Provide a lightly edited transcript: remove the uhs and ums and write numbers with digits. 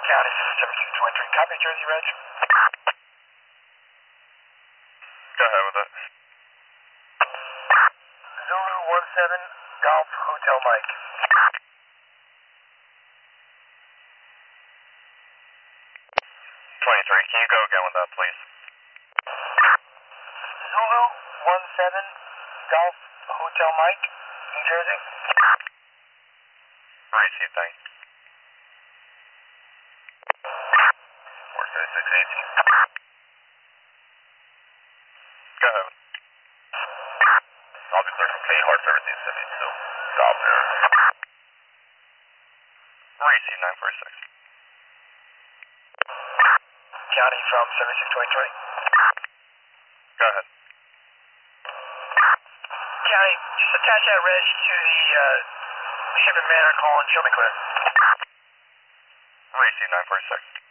County 7623. Copy, Jersey Reg. Go ahead with it. Zulu 17 Golf Hotel Mike. 23, can you go again with that, please? Zulu 17 Golf Hotel Mike, New Jersey. Receive, thanks. 47618. Go ahead. I'll be clear from K Hard 1772. Golf there. Receive 946. County from 7623. Go ahead. County, just attach that reg to the ship and manor call and show me clear. Receive 946.